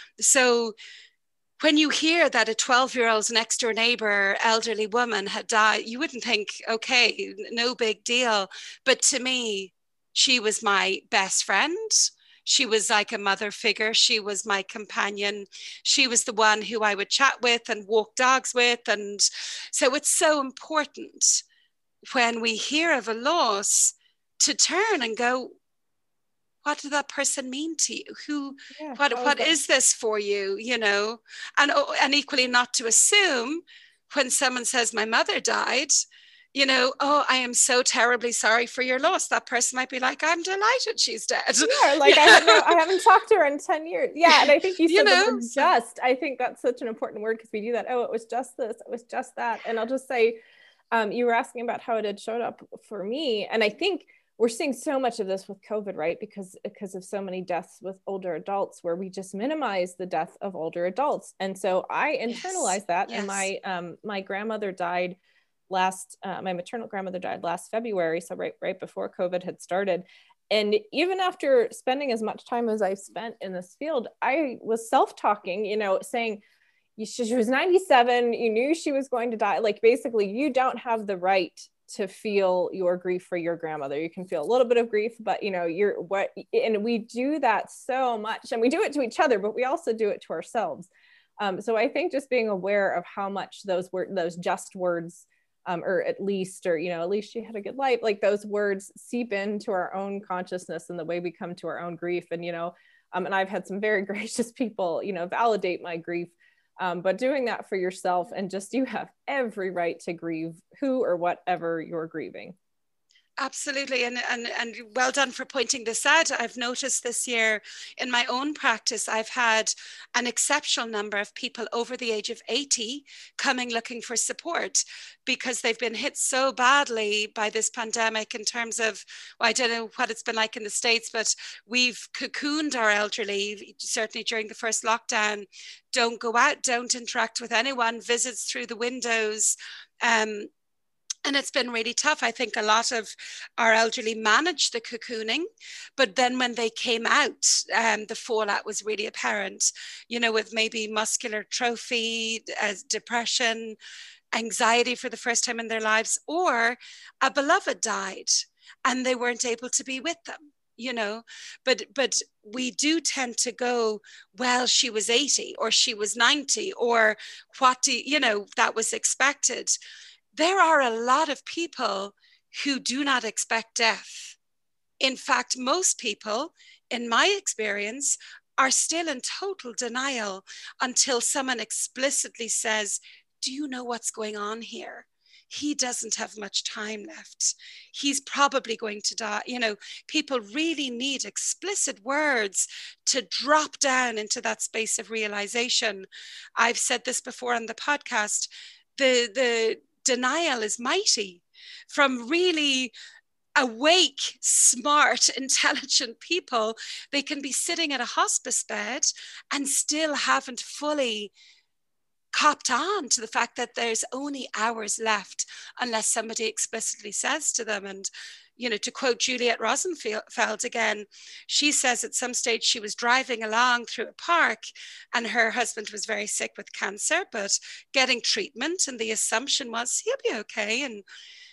So when you hear that a twelve-year-old's next door neighbor, elderly woman had died, you wouldn't think, okay, no big deal. But to me, she was my best friend. She was like a mother figure. She was my companion. She was the one who I would chat with and walk dogs with. And so it's so important when we hear of a loss to turn and go, what did that person mean to you? Who, yeah, what, what is this for you? You know, and, and equally not to assume when someone says my mother died, you know, oh, I am so terribly sorry for your loss. That person might be like, I'm delighted she's dead. Yeah, like I, have no, I haven't talked to her in ten years. Yeah, and I think you said you know, the word just. I think that's such an important word, because we do that. Oh, it was just this, it was just that. And I'll just say, um, you were asking about how it had showed up for me. And I think we're seeing so much of this with COVID, right? Because, because of so many deaths with older adults, where we just minimize the death of older adults. And so I internalized yes. that. Yes. And my, um, my grandmother died last, uh, my maternal grandmother died last February. So right, right before COVID had started. And even after spending as much time as I've spent in this field, I was self-talking, you know, saying, she was ninety-seven, you knew she was going to die. Like, basically, you don't have the right to feel your grief for your grandmother. You can feel a little bit of grief, but you know, you're what, and we do that so much, and we do it to each other, but we also do it to ourselves. Um, so I think just being aware of how much those word, those just words um, or at least, or, you know, at least she had a good life. Like those words seep into our own consciousness and the way we come to our own grief. And, you know, um, and I've had some very gracious people, you know, validate my grief. Um, but doing that for yourself, and just, you have every right to grieve who or whatever you're grieving. Absolutely. And, and, and well done for pointing this out. I've noticed this year in my own practice, I've had an exceptional number of people over the age of eighty coming looking for support because they've been hit so badly by this pandemic in terms of, well, I don't know what it's been like in the States, but we've cocooned our elderly, certainly during the first lockdown. Don't go out, don't interact with anyone, visits through the windows. Um, And it's been really tough. I think a lot of our elderly managed the cocooning, but then when they came out, um, the fallout was really apparent, you know, with maybe muscular atrophy, uh, depression, anxiety for the first time in their lives, or a beloved died and they weren't able to be with them, you know. But, but we do tend to go, well, she was eighty or she was ninety, or what do you, you know, that was expected. There are a lot of people who do not expect death. In fact, most people, in my experience, are still in total denial until someone explicitly says, do you know what's going on here? He doesn't have much time left. He's probably going to die. You know, people really need explicit words to drop down into that space of realization. I've said this before on the podcast. The, the, denial is mighty. From really awake, smart, intelligent people, they can be sitting at a hospice bed and still haven't fully copped on to the fact that there's only hours left unless somebody explicitly says to them. And, you know, to quote Juliet Rosenfeld again, she says at some stage she was driving along through a park and her husband was very sick with cancer, but getting treatment. And the assumption was he'll be okay. And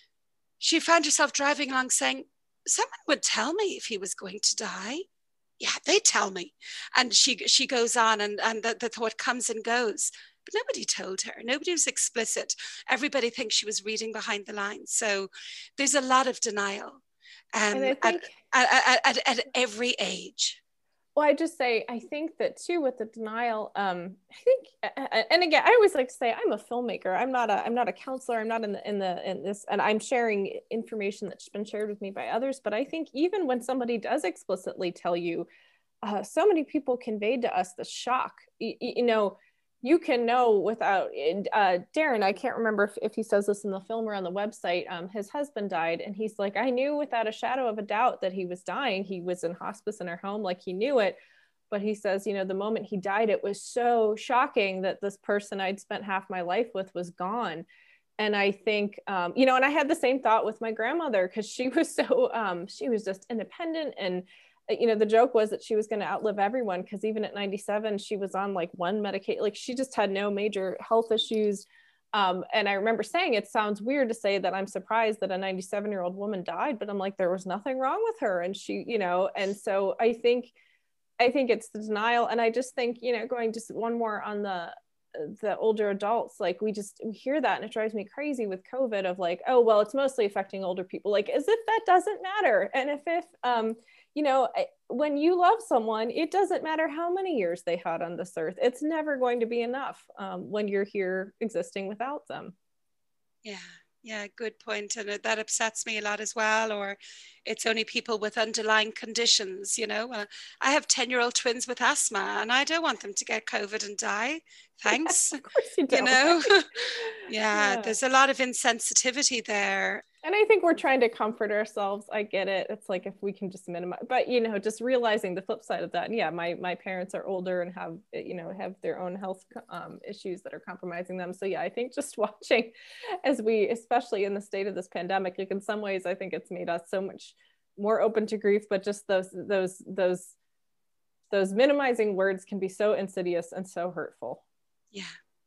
she found herself driving along saying, someone would tell me if he was going to die. Yeah, they tell me. And she she goes on, and, and the, the thought comes and goes. But nobody told her. Nobody was explicit. Everybody thinks she was reading behind the lines. So there's a lot of denial um, and I think, at, at, at, at every age. Well, I just say, I think that too, with the denial, um, I think, and again, I always like to say, I'm a filmmaker. I'm not a, I'm not a counselor. I'm not in the, in the, in this, and I'm sharing information that's been shared with me by others. But I think even when somebody does explicitly tell you, uh, so many people conveyed to us the shock, you, you know, you can know without, uh, Darren, I can't remember if, if he says this in the film or on the website, um, his husband died. And he's like, I knew without a shadow of a doubt that he was dying. He was in hospice in our home, like he knew it. But he says, you know, the moment he died, it was so shocking that this person I'd spent half my life with was gone. And I think, um, you know, and I had the same thought with my grandmother, because she was so, um, she was just independent. And you know, the joke was that she was going to outlive everyone, because even at ninety-seven, she was on like one medication, like she just had no major health issues. Um, and I remember saying, it sounds weird to say that I'm surprised that a ninety-seven year old woman died, but I'm like, there was nothing wrong with her. And she, you know, and so I think, I think it's the denial. And I just think, you know, going just one more on the, the older adults, like we just we hear that and it drives me crazy with COVID of like, oh, well, it's mostly affecting older people, like as if that doesn't matter. And if, if, um, you know, when you love someone, it doesn't matter how many years they had on this earth. It's never going to be enough um, when you're here existing without them. Yeah, yeah, good point. And that upsets me a lot as well. Or it's only people with underlying conditions, you know. Uh, I have ten-year-old twins with asthma, and I don't want them to get COVID and die. Thanks. Of course you don't. You know, yeah, Yeah. There's a lot of insensitivity there. And I think we're trying to comfort ourselves. I get it. It's like if we can just minimize, but you know, just realizing the flip side of that. And yeah, my my parents are older and have, you know, have their own health um, issues that are compromising them. So yeah, I think just watching as we, especially in the state of this pandemic, like in some ways, I think it's made us so much more open to grief. But just those those those those minimizing words can be so insidious and so hurtful. Yeah.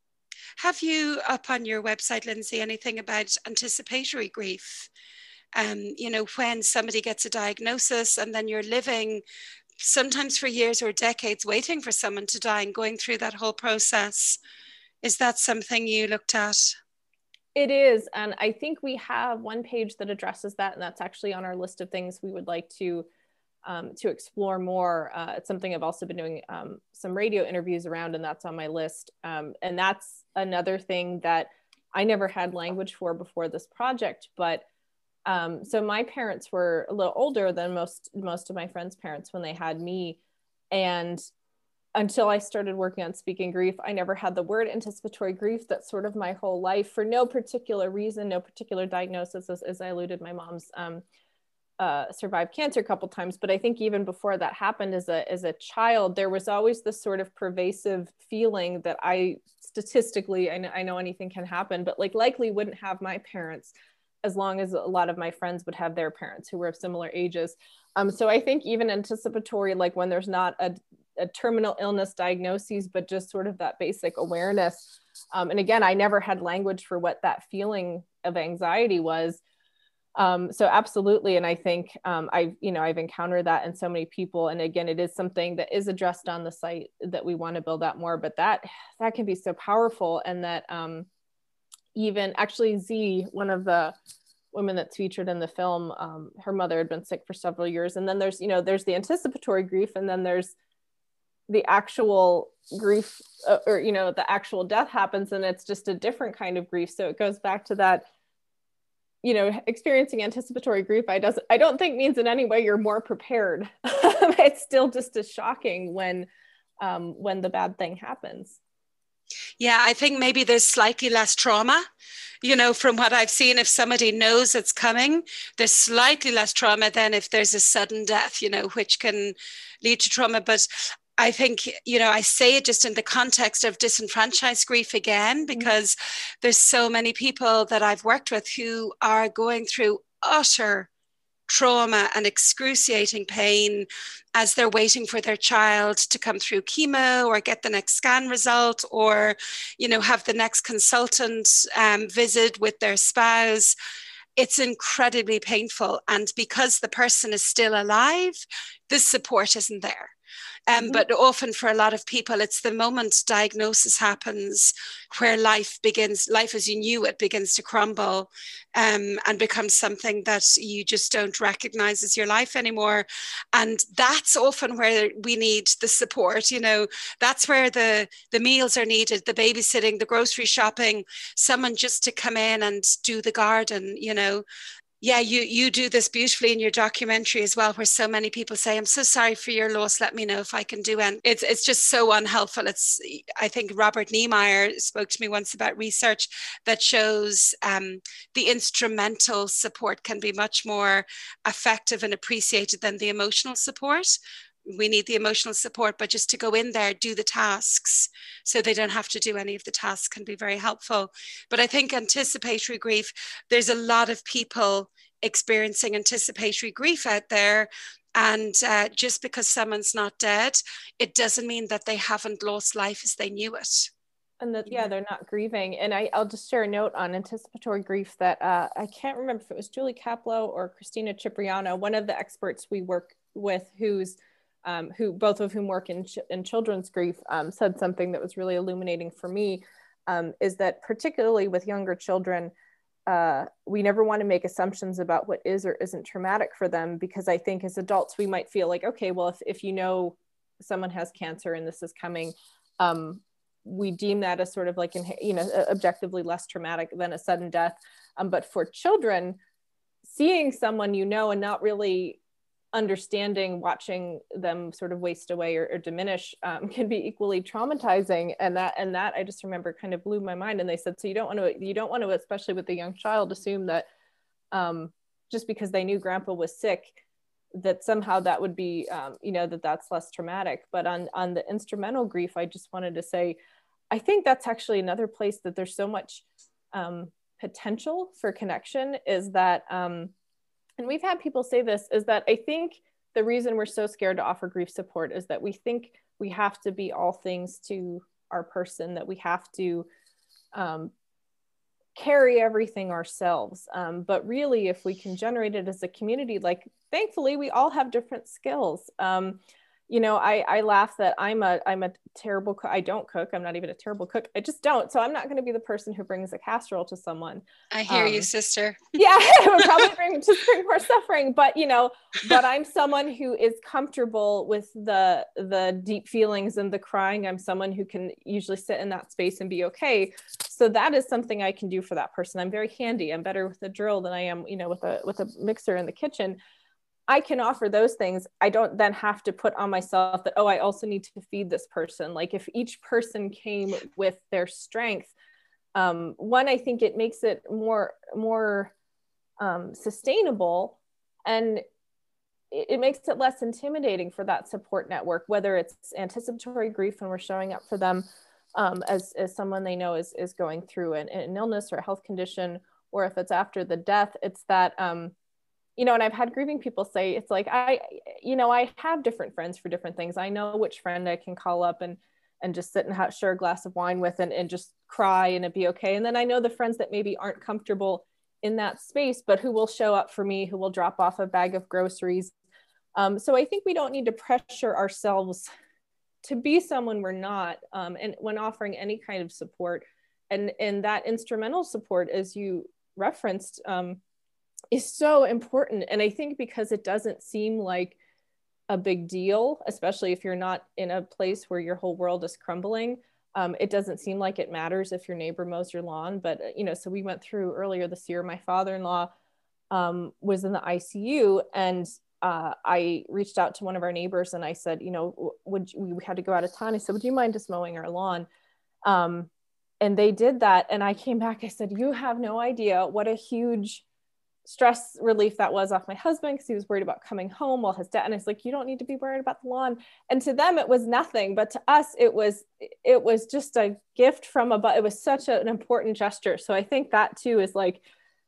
Have you up on your website, Lindsay, anything about anticipatory grief? Um, you know, when somebody gets a diagnosis and then you're living sometimes for years or decades waiting for someone to die and going through that whole process. Is that something you looked at? It is. And I think we have one page that addresses that, and that's actually on our list of things we would like to um, to explore more. Uh, it's something I've also been doing um, some radio interviews around, and that's on my list. Um, and that's another thing that I never had language for before this project. But um, so my parents were a little older than most, most of my friends' parents when they had me. And until I started working on Speaking Grief, I never had the word anticipatory grief. That's sort of my whole life, for no particular reason, no particular diagnosis. As, as I alluded, my mom's um, uh, survived cancer a couple times. But I think even before that happened, as a, as a child, there was always this sort of pervasive feeling that I statistically, I know, I know anything can happen, but like likely wouldn't have my parents, as long as a lot of my friends would have their parents who were of similar ages. Um, so I think even anticipatory, like when there's not a a terminal illness diagnoses, but just sort of that basic awareness. Um, and again, I never had language for what that feeling of anxiety was. Um, so absolutely. And I think um, I've, you know, I've encountered that in so many people. And again, it is something that is addressed on the site that we want to build out more, but that, that can be so powerful. And that um, even actually Z, one of the women that's featured in the film, um, her mother had been sick for several years. And then there's, you know, there's the anticipatory grief, and then there's the actual grief uh, or, you know, the actual death happens, and it's just a different kind of grief. So it goes back to that, you know, experiencing anticipatory grief, I doesn't, I don't think means in any way you're more prepared. It's still just as shocking when, um, when the bad thing happens. Yeah, I think maybe there's slightly less trauma, you know, from what I've seen. If somebody knows it's coming, there's slightly less trauma than if there's a sudden death, you know, which can lead to trauma. But I think, you know, I say it just in the context of disenfranchised grief again, because mm-hmm. there's so many people that I've worked with who are going through utter trauma and excruciating pain as they're waiting for their child to come through chemo or get the next scan result, or, you know, have the next consultant um, visit with their spouse. It's incredibly painful. And because the person is still alive, the support isn't there. Um, mm-hmm. But often for a lot of people, it's the moment diagnosis happens where life begins, life as you knew it begins to crumble um, and becomes something that you just don't recognize as your life anymore. And that's often where we need the support, you know, that's where the, the meals are needed, the babysitting, the grocery shopping, someone just to come in and do the garden, you know. Yeah, you you do this beautifully in your documentary as well, where so many people say, I'm so sorry for your loss, let me know if I can do it. It's it's just so unhelpful. It's, I think Robert Niemeyer spoke to me once about research that shows um, the instrumental support can be much more effective and appreciated than the emotional support. We need the emotional support, but just to go in there, do the tasks so they don't have to do any of the tasks can be very helpful. But I think anticipatory grief, there's a lot of people experiencing anticipatory grief out there. And uh, just because someone's not dead, it doesn't mean that they haven't lost life as they knew it. And that, yeah, they're not grieving. And I, I'll just share a note on anticipatory grief that uh, I can't remember if it was Julie Caplow or Christina Cipriano, one of the experts we work with who's Um, who both of whom work in, ch- in children's grief, um, said something that was really illuminating for me, um, is that particularly with younger children, uh, we never want to make assumptions about what is or isn't traumatic for them, because I think as adults, we might feel like, okay, well, if, if you know someone has cancer and this is coming, um, we deem that as sort of like, you know, objectively less traumatic than a sudden death. Um, but for children, seeing someone you know and not really understanding, watching them sort of waste away or, or diminish um, can be equally traumatizing. And that, and that I just remember kind of blew my mind. And they said, so you don't want to, you don't want to, especially with a young child, assume that um, just because they knew grandpa was sick, that somehow that would be, um, you know, that that's less traumatic. But on, on the instrumental grief, I just wanted to say, I think that's actually another place that there's so much um, potential for connection, is that, um, and we've had people say this, is that I think the reason we're so scared to offer grief support is that we think we have to be all things to our person, that we have to um, carry everything ourselves. Um, but really, if we can generate it as a community, like thankfully we all have different skills. Um, you know, I, I laugh that I'm a, I'm a terrible cook. I don't cook. I'm not even a terrible cook. I just don't. So I'm not going to be the person who brings a casserole to someone. I hear um, you, sister. Yeah, it would probably bring, just bring more suffering, but, you know, but I'm someone who is comfortable with the, the deep feelings and the crying. I'm someone who can usually sit in that space and be okay. So that is something I can do for that person. I'm very handy. I'm better with a drill than I am, you know, with a, with a mixer in the kitchen. I can offer those things. I don't then have to put on myself that, oh, I also need to feed this person. Like if each person came with their strength, um, one, I think it makes it more, more um, sustainable, and it, it makes it less intimidating for that support network, whether it's anticipatory grief and we're showing up for them um, as, as someone they know is, is going through an, an illness or a health condition, or if it's after the death, it's that, um, you know, and I've had grieving people say, it's like, I, you know, I have different friends for different things. I know which friend I can call up and, and just sit and have, share a glass of wine with and, and just cry and it'd be okay. And then I know the friends that maybe aren't comfortable in that space, but who will show up for me, who will drop off a bag of groceries. Um, so I think we don't need to pressure ourselves to be someone we're not. Um, and when offering any kind of support, and, and that instrumental support, as you referenced, um, is so important. And I think because it doesn't seem like a big deal, especially if you're not in a place where your whole world is crumbling, um, it doesn't seem like it matters if your neighbor mows your lawn. But, you know, so we went through earlier this year, my father-in-law um, was in the I C U, and uh, I reached out to one of our neighbors and I said, you know, would you, we had to go out of town. I said, would you mind just mowing our lawn? Um, and they did that. And I came back, I said, you have no idea what a huge stress relief that was off my husband, because he was worried about coming home while his dad, and I was like, you don't need to be worried about the lawn. And to them it was nothing, but to us it was it was just a gift from above. It was such a, an important gesture. So I think that too is like,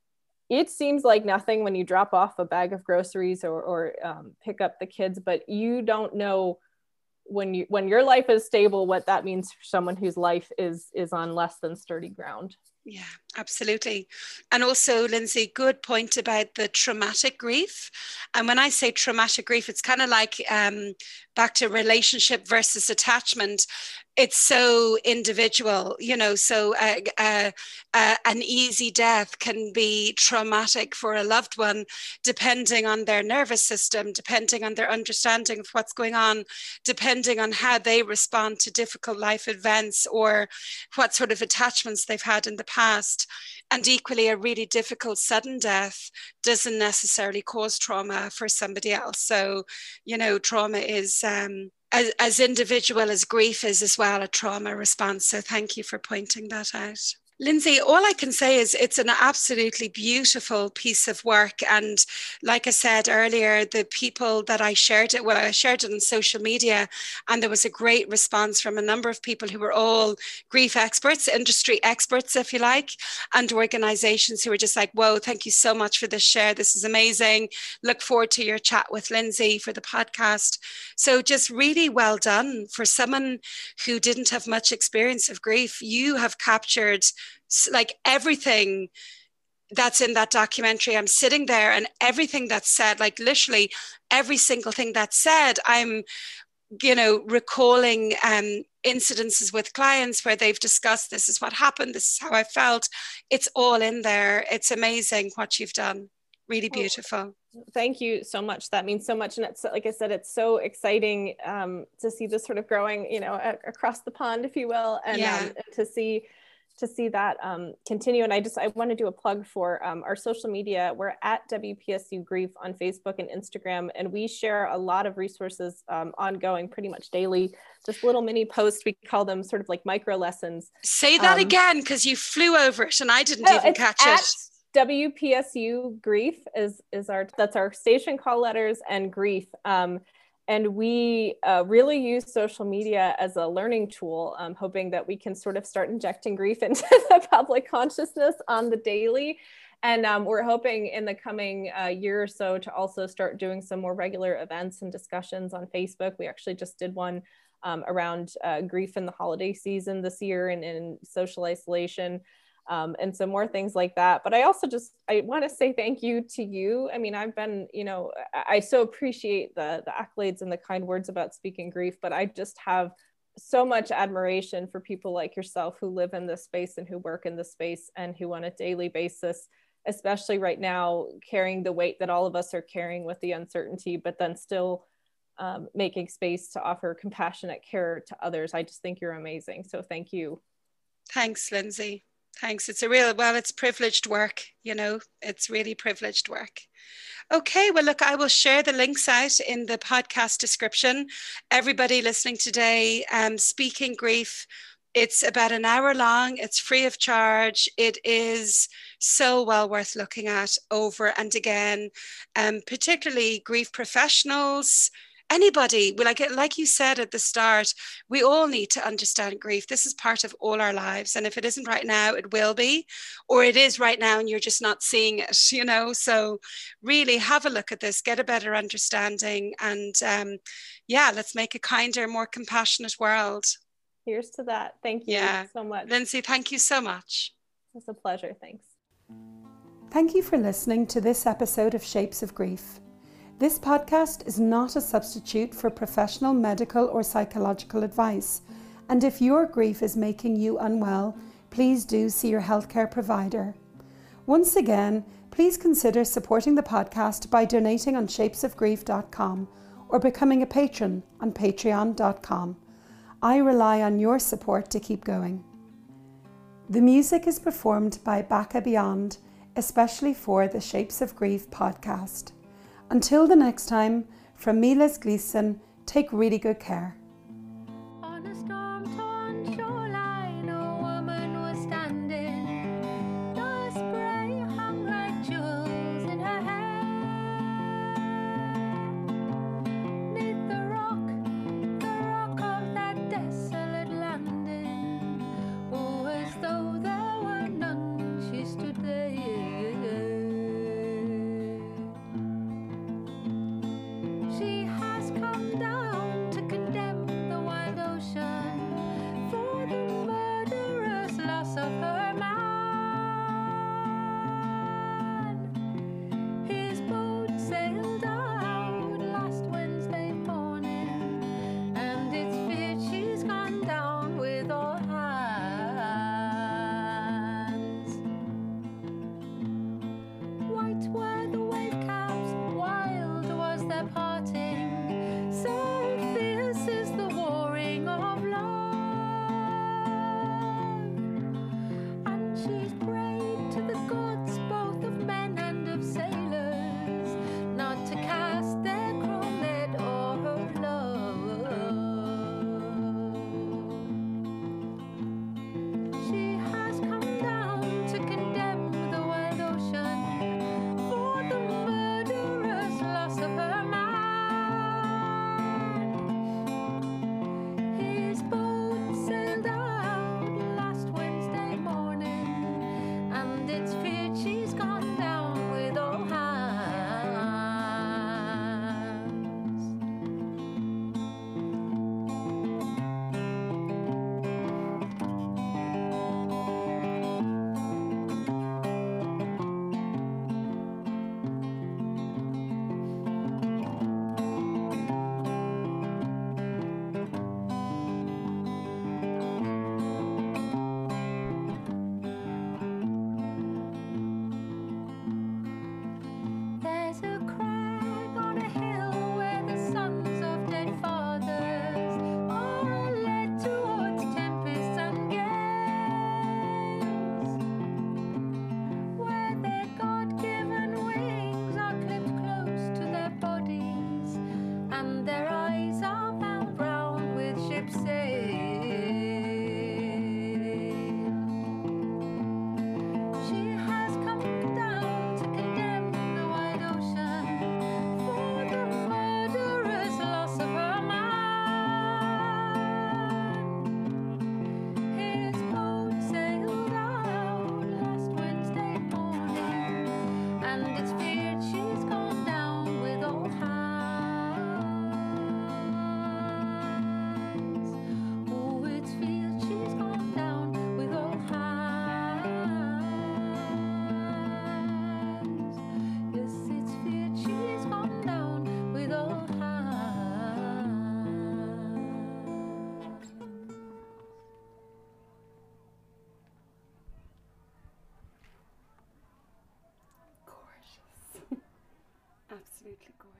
it seems like nothing when you drop off a bag of groceries or, or um, pick up the kids, but you don't know when you when your life is stable what that means for someone whose life is is on less than sturdy ground. Yeah, absolutely. And also, Lindsay, good point about the traumatic grief. And when I say traumatic grief, it's kind of like um, back to relationship versus attachment. It's so individual, you know, so uh, uh, uh, an easy death can be traumatic for a loved one, depending on their nervous system, depending on their understanding of what's going on, depending on how they respond to difficult life events or what sort of attachments they've had in the past. And equally, a really difficult sudden death doesn't necessarily cause trauma for somebody else. So, you know, trauma is... Um, As, as individual as grief is as well, a trauma response. So thank you for pointing that out. Lindsay, all I can say is it's an absolutely beautiful piece of work. And like I said earlier, the people that I shared it, well, I shared it on social media, and there was a great response from a number of people who were all grief experts, industry experts, if you like, and organizations who were just like, whoa, thank you so much for this share. This is amazing. Look forward to your chat with Lindsay for the podcast. So just really well done for someone who didn't have much experience of grief. You have captured like everything that's in that documentary. I'm sitting there and everything that's said, like literally every single thing that's said, I'm, you know, recalling um, incidences with clients where they've discussed, this is what happened, this is how I felt. It's all in there. It's amazing what you've done. Really beautiful. Oh, thank you so much. That means so much. And it's, like I said, it's so exciting um, to see this sort of growing, you know, a- across the pond, if you will, and yeah. um, to see to see that um, continue. And I just, I want to do a plug for um, our social media. We're at W P S U Grief on Facebook and Instagram, and we share a lot of resources um, ongoing pretty much daily, just little mini posts. We call them sort of like micro lessons. Say that um, again, because you flew over it and I didn't no, even catch it. W P S U Grief is, is our, that's our station call letters and grief. Um, And we uh, really use social media as a learning tool, um, hoping that we can sort of start injecting grief into the public consciousness on the daily. And um, we're hoping in the coming uh, year or so to also start doing some more regular events and discussions on Facebook. We actually just did one um, around uh, grief in the holiday season this year and in social isolation. Um, and so more things like that. But I also just, I want to say thank you to you. I mean, I've been, you know, I, I so appreciate the, the accolades and the kind words about Speaking Grief, but I just have so much admiration for people like yourself who live in this space and who work in this space and who on a daily basis, especially right now, carrying the weight that all of us are carrying with the uncertainty, but then still um, making space to offer compassionate care to others. I just think you're amazing. So thank you. Thanks, Lindsay. Thanks. It's a real, well, it's privileged work, you know, it's really privileged work. Okay, well, look, I will share the links out in the podcast description. Everybody listening today, um, Speaking Grief, it's about an hour long. It's free of charge. It is so well worth looking at over and again, um, particularly grief professionals, anybody. Like, like you said at the start, we all need to understand grief. This is part of all our lives. And if it isn't right now, it will be, or it is right now and you're just not seeing it, you know? So really have a look at this, get a better understanding. And um, yeah, let's make a kinder, more compassionate world. Here's to that. Thank you yeah. so much. Lindsay, thank you so much. It's a pleasure. Thanks. Thank you for listening to this episode of Shapes of Grief. This podcast is not a substitute for professional medical or psychological advice, and if your grief is making you unwell, please do see your healthcare provider. Once again, please consider supporting the podcast by donating on shapes of grief dot com or becoming a patron on patreon dot com. I rely on your support to keep going. The music is performed by Baka Beyond, especially for the Shapes of Grief podcast. Until the next time, from me, Liz Gleason, take really good care. On a storm-torn shoreline, a woman was standing. The spray hung like jewels in her hair. 'Neath the rock, the rock of that desolate landing, oh, as though there were none, she stood there. She has come down to condemn the wild ocean for the murderous loss of her man. His boat sailed out last Wednesday morning, and it's feared she's gone down with all hands. White were the wave caps, wild was their parting. So fierce is the warring of love, and she's prayed to the gods, both of men and of sailors, not to cast their cruel net o'er her love. She has come down to condemn the wild ocean for the murderous loss of her man. His boat sailed out last Wednesday morning, and it's feared she's gone down with all hands. There's a crag on a hill where the sons of dead fathers are led towards tempests and gales, where their God-given wings are clipped close to their bodies, and their eyes are bound round with ship's sail. She has come down to condemn the wide ocean for the murderous loss of her man. His boat sailed out last Wednesday morning, and it's feared she's gone down with all hands. absolutely gorgeous.